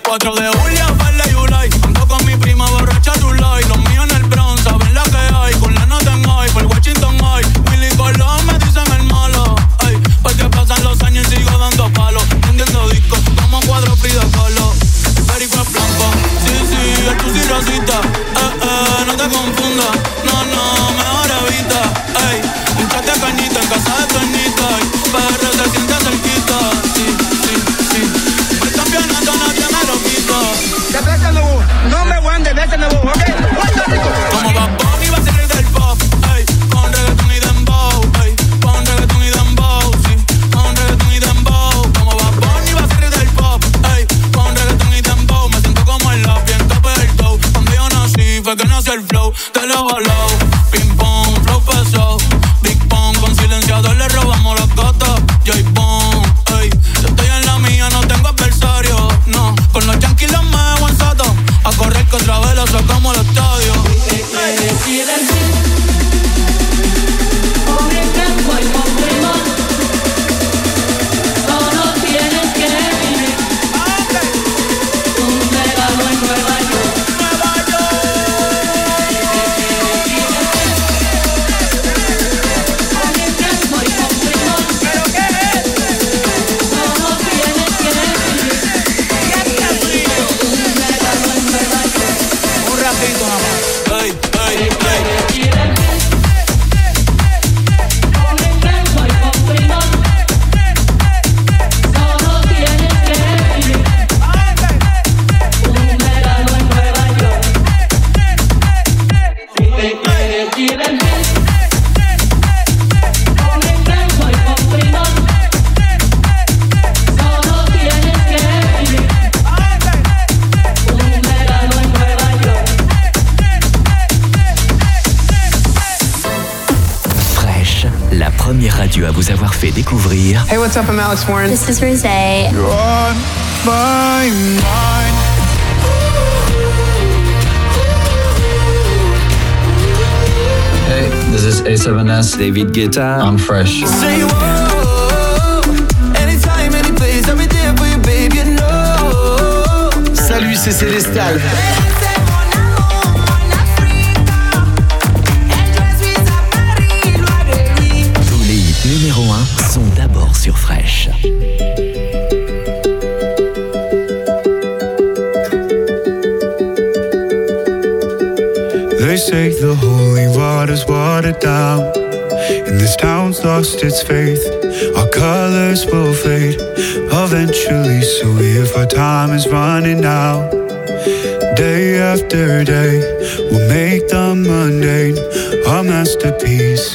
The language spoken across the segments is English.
4 de julio, Farley y Ulay. Ando con mi prima borracha Rulay. Los míos en el Bronx, saben la que hay. Con la nota en high, por Washington High. Willy Colón me dicen el malo. Ay, porque pasan los años y sigo dando palos. Vendiendo discos como cuadro Frida Kahlo. El perico es blanco, sí, el tusi rosita. No te confundas, no, mejor evita. Ey, hinchate cañita en casa de Toñita. PR se siente cerquita, sí. El campeonato nadie me lo quita. De Bésame vos, no me voy de Bésame vos, ¿ok? Puerto Rico. Como Bad Bunny va a ser el del pop, ey, con reggaeton y dembow, ey, con reggaeton y dembow, sí, con reggaeton y dembow. Como Bad Bunny va a ser el del pop, ey, con reggaeton y dembow. Me siento como el lápiz en tope del dough. Cuando yo nací fue que nació el flow, te lo jaló, ping pong, flow pesado, big pong, con silenciador le robamos los gatos, J-Bone, ey, yo estoy en la mía, no tengo adversario, no, con los yankees los meo en Sato, a correr contra vela sacamos el estadio. Radio à vous avoir fait découvrir. Hey, what's up? I'm Alex Warren. This is Rosé. You're on my mind. Hey, this is A7S, David Guetta. I'm Fresh. Say whoa, anytime, any place, every day for you, baby, you know. Salut, c'est Célestal. Numéro 1 sont d'abord sur Fresh. They say the holy water's watered down, and this town's lost its faith. Our colors will fade eventually, so if our time is running out, day after day, we'll make the mundane our masterpiece.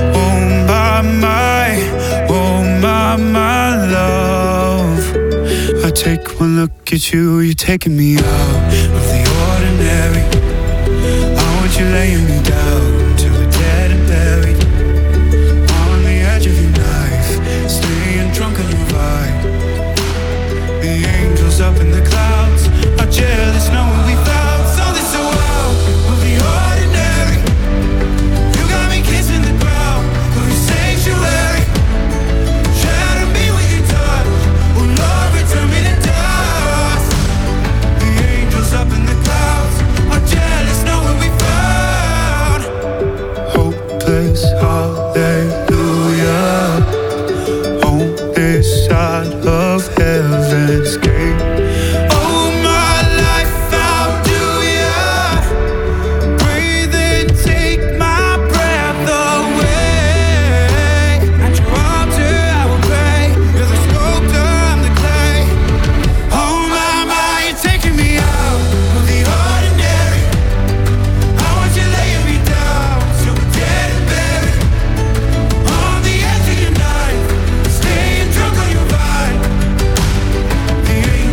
My love, I take one look at you, you're taking me out of the ordinary. I want you laying me down till we're dead and buried, on the edge of your knife, staying drunk on your vibe. The angels up in the clouds are jealous knowing we found something so wild of the ordinary. You got me kissing the ground of your sanctuary. Up in the clouds, are jealous knowing we found hopeless hallelujah on this side of heaven's gate. Oh, my life, how do ya breathe and take my breath away? At your altar I will pray. You're the sculptor, I'm the clay. Oh my, you're taking me out. The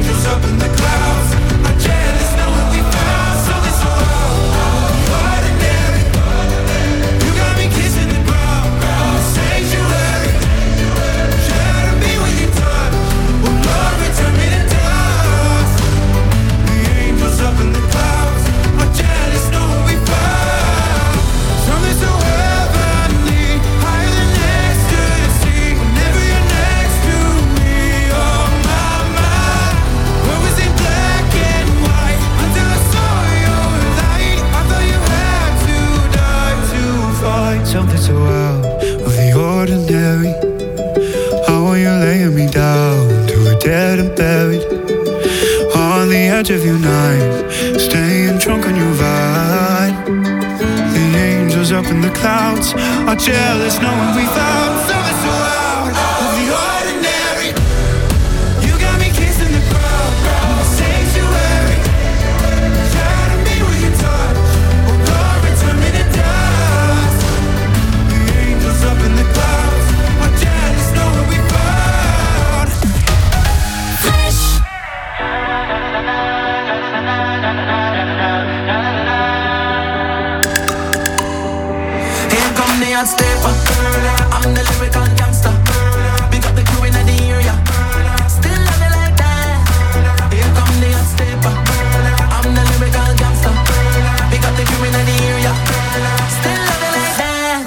good. On the edge of your night, staying drunk on your vibe. The angels up in the clouds are jealous knowing we found something so out of the ordinary. You got me kissing the crowd of the sanctuary. Try to be with your touch, oh glory, turn me to dust. The angels up in the clouds are jealous knowing we found Fresh. Here come the hot stepper. I'm the lyrical gangster. Big up the crew in the area. Still love it like that. Here come the hot stepper. I'm the lyrical gangster. Big up the crew in the area. Still love it like that.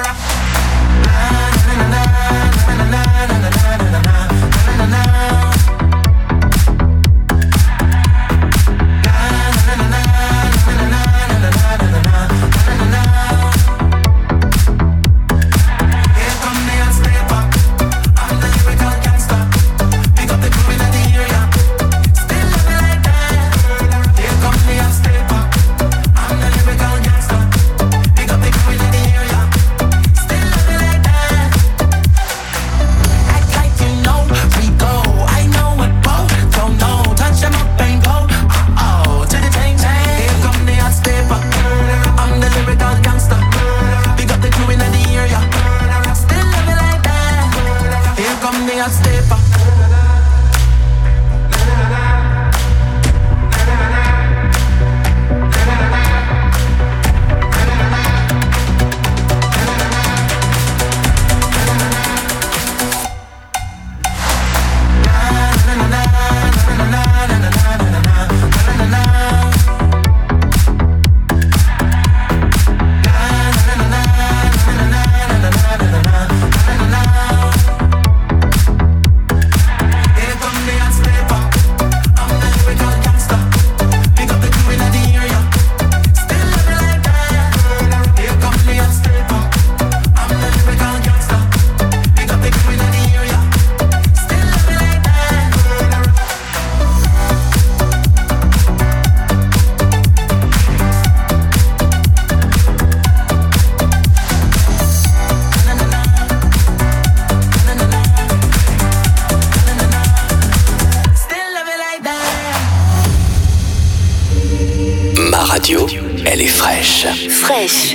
Elle est fraîche. Fraîche.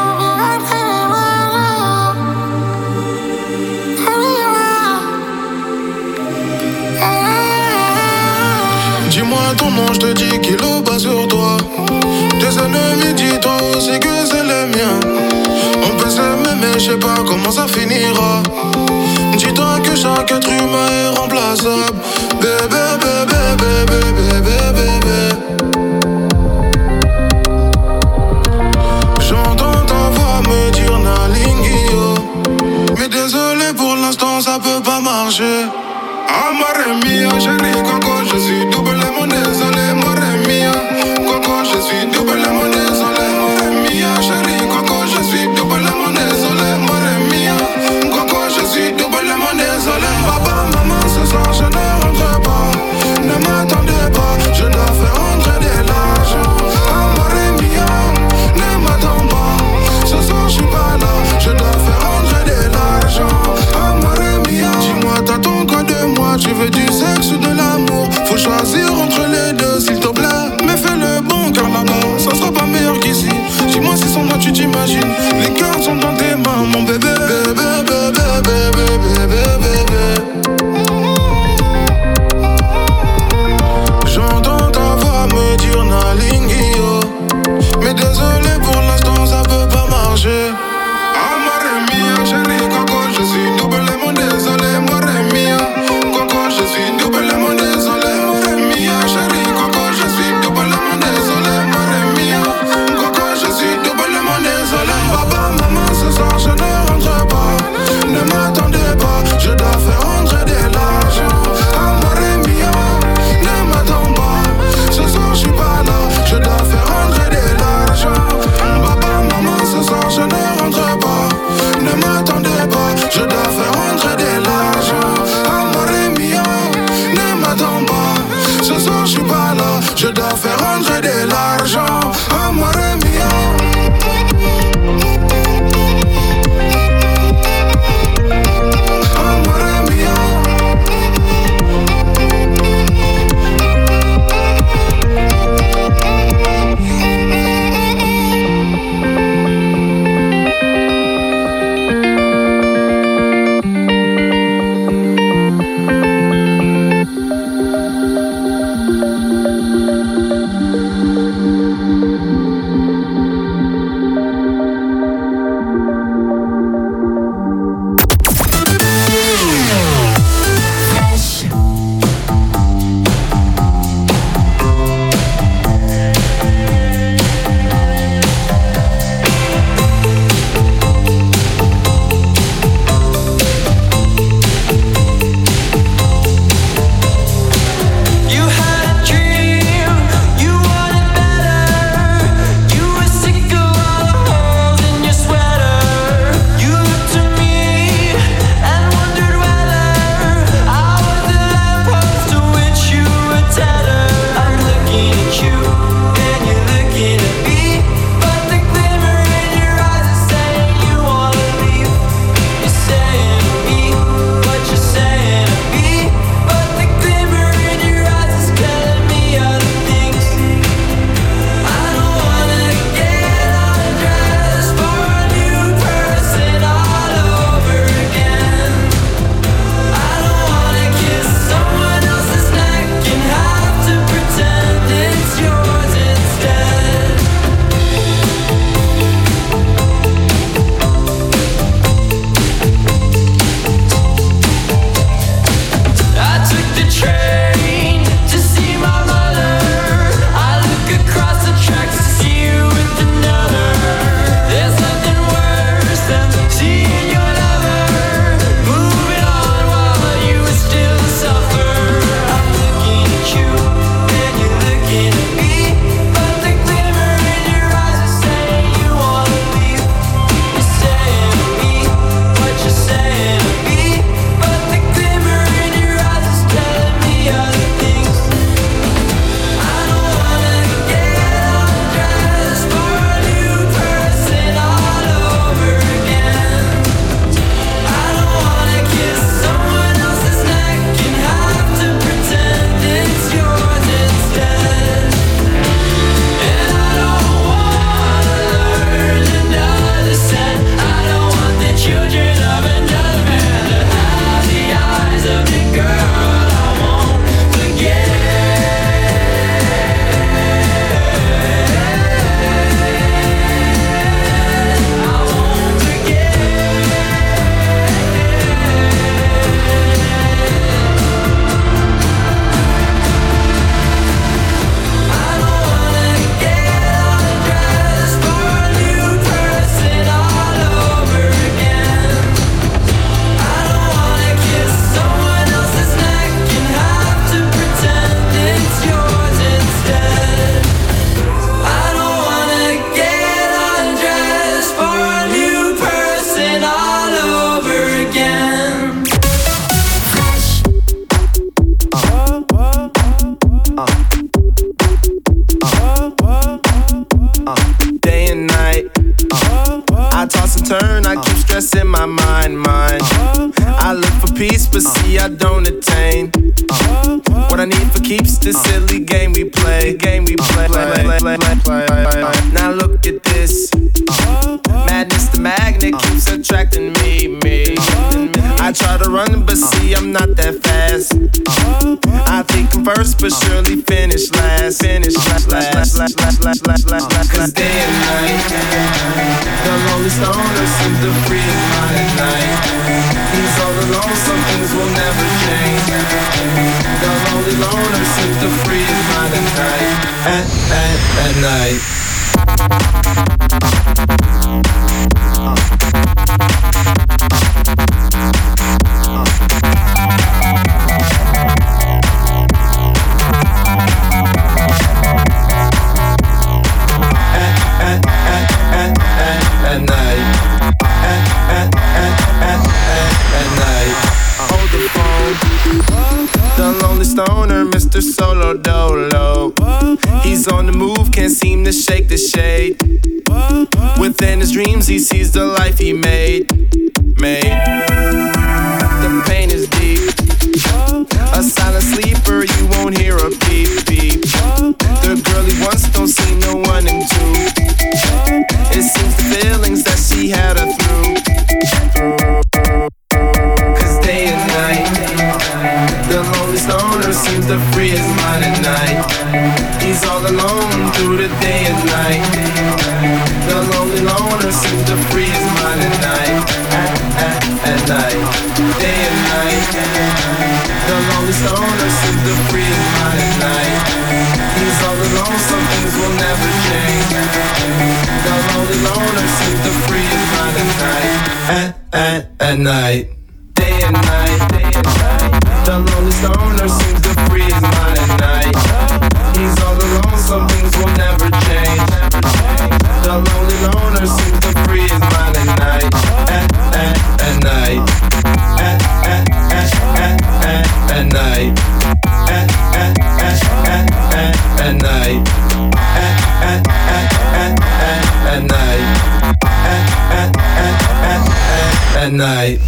Dis-moi ton nom, je te dis qu'il est bas sur toi. Tes ennemis, dis-toi aussi que c'est les miens. On peut s'aimer mais je sais pas comment ça finira. Dis-toi que chaque être humain est remplaçable. Bébé, bébé, bébé, bébé, bébé. J'entends ta voix me dire Nalingio. Mais désolé pour l'instant ça peut pas marcher. Amore mia, chérie Coco, je suis doublement désolé. Amore mia, Coco, je suis doublement désolé. Amore mia, chérie Coco, je suis doublement désolé. Amore mia, Coco, je suis doublement désolé. Papa, maman, ce soir je ne rentre pas. Je dois faire rentrer de l'argent. Amore mio. Now look at this. Madness, the magnet keeps attracting me. I try to run, but see, I'm not that fast. I think I'm first, but surely finish last. Cause day and night, the lonely stoner seems to free his mind at night. He's all alone, some things will never change. The lonely loner seems to free his mind at night. At night. Stoner, Mr. Mr. Solo Dolo. He's on the move, can't seem to shake the shade. Within his dreams, he sees the life he made. The pain is deep. A silent sleeper, you won't hear a beep beep. The girl he wants don't see no one in two. It seems the feelings that she had her through. Cause day and night, the lonely stoner seems to free his mind at night. He's all alone through the day and night. The lonely loner seems to free his mind at night. At night, day and night. The lonely stoner seems to free his mind at night. He's all alone, some things will never change. The lonely loner seems to free his mind at night. At night, day and night. The lonely stoner seems to free his mind at night. He's all alone, some things will never change. The lonely loner seems to free his mind at night. At night. At night. At night. At night. At night.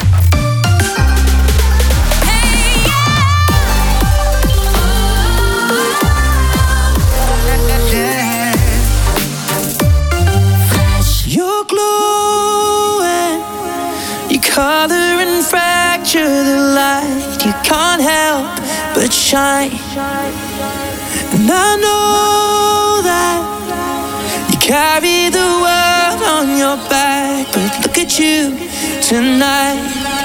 You're glowing, you color and fracture the light. You can't help but shine. And I know that you carry the world on your back, but look at you tonight.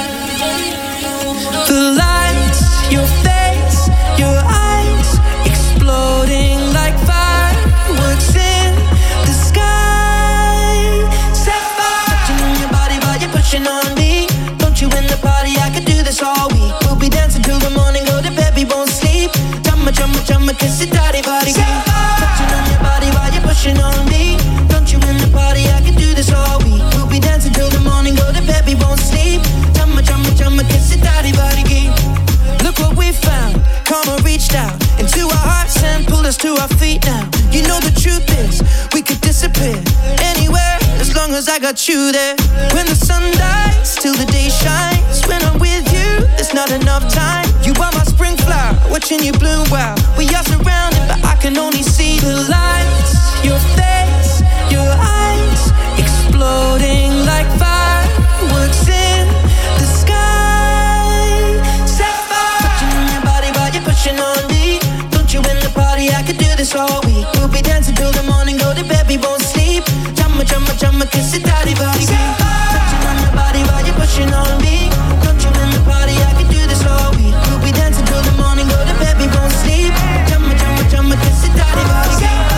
The lights, your face, your eyes, exploding like fireworks in the sky. Set fire, touching on your body while you're pushing on me. Don't you in the party? I could do this all week. We'll be dancing till the morning, go to bed, we won't sleep. Chumma, kiss it, daddy, body. Touching on your body while you're pushing on me. Don't you in the party? I could do this all week. We'll be dancing till the morning, go to bed, we won't sleep. Chumma, kiss it, daddy, body. Look what we found. Karma reached out into our hearts and pulled us to our feet now. You know the truth is, we could disappear anywhere as long as I got you there. When the sun dies, till the day shines. When I'm with you, there's not enough time. You are my spring flower, watching you bloom wild. We are surrounded, but I can only see the lights. Your face, your eyes, exploding like fireworks in the sky. Set fire, touching on your body while you're pushing on me. Don't you in the party? I could do this all week. We'll be dancing till the morning, go to bed, we won't sleep. Chumma, kiss it, daddy, body. Touching on your body while you're pushing on me. Don't you in the party? I could do this all week. We'll be dancing till the morning, go to bed, we won't sleep. Chumma, kiss it, daddy, body.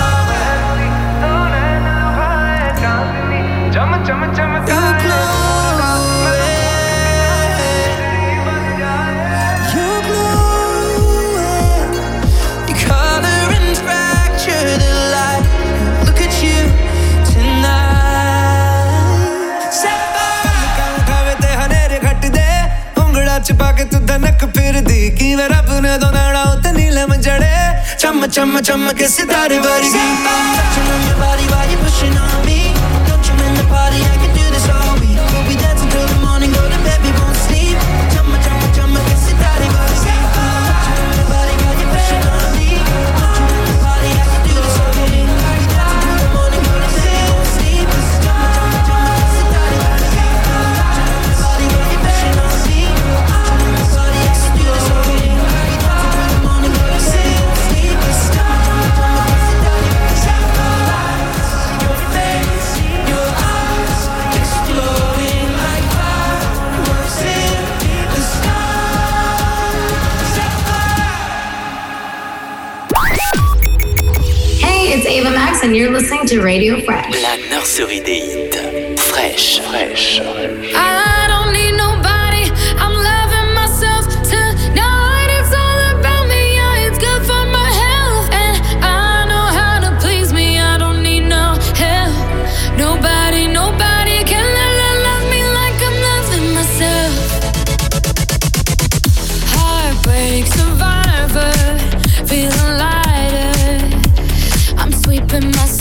You're glowing, you color and fracture the light. Look at you tonight. Set fire. उठावे ते हनेरे घट दे उंगड़ा छिपा के तू धनक फिर दी कि वे रब ने दो नाड़ा उते नीलम जड़े चम के सितारे वर्गी. Touching on your body while you're pushing on me. Don't you in the party? I can do this all week. We'll be dancing till the morning, go to bed, we won't sleep. Chumma, kiss it, daddy, body. Touching on your body while you're pushing on me. Don't you in the party? I can do this all week. We'll be dancing till the morning, go to bed, we won't sleep. Chumma, kiss it, daddy, body. Touching on your body while you're pushing on me. Don't you in the party? I can do this all week. We'll be dancing till the morning, go to bed, we won't sleep. Chumma, kiss it, daddy, body. Your face, your eyes, exploding like fireworks in the sky. Hey, it's Ava Max and you're listening to Radio Fresh. La nurserie des hits. Fresh. I don't need nobody, I'm loving myself tonight. It's all about me, yeah, it's good for my health. And I know how to please me, I don't need no help. Nobody can love me like I'm loving myself. Heartbreak survivor,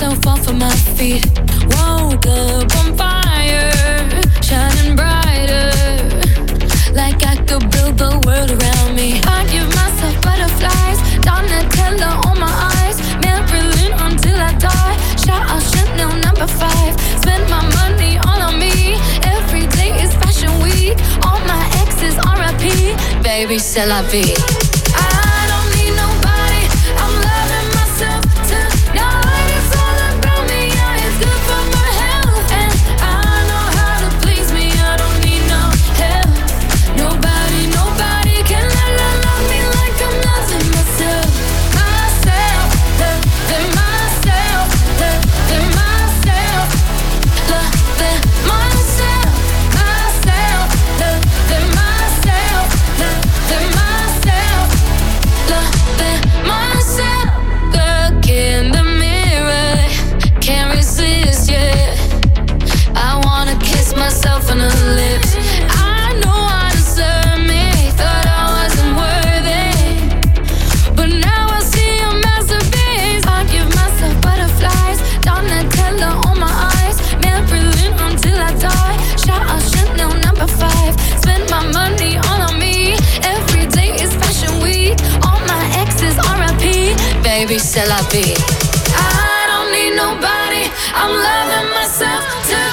myself off of my feet. Woke up on fire, shining brighter, like I could build the world around me. I give myself butterflies, Donatella on my eyes, Marilyn until I die. Shout out Chanel number 5. Spend my money all on me. Every day is fashion week. All my exes R.I.P. Baby, c'est la vie. I don't need nobody. I'm loving myself tonight. It's all about me. Yeah, it's good for my health, and I know how to please me. I don't need no help. Nobody can love me like I'm loving myself. Myself, loving myself, loving myself, loving myself, myself, loving myself, loving myself, loving myself. Look in the mirror, can't resist, yeah. I wanna kiss myself on the lips. I know I deserve me, thought I wasn't worthy, but now I see a masterpiece. I give myself butterflies, Donatella on my eyes, Marilyn until I die. Shout out Chanel number 5. Spend my money all on me. Every day is fashion week. All my exes R.I.P. Baby, c'est la vie. I don't need nobody. I'm loving myself too.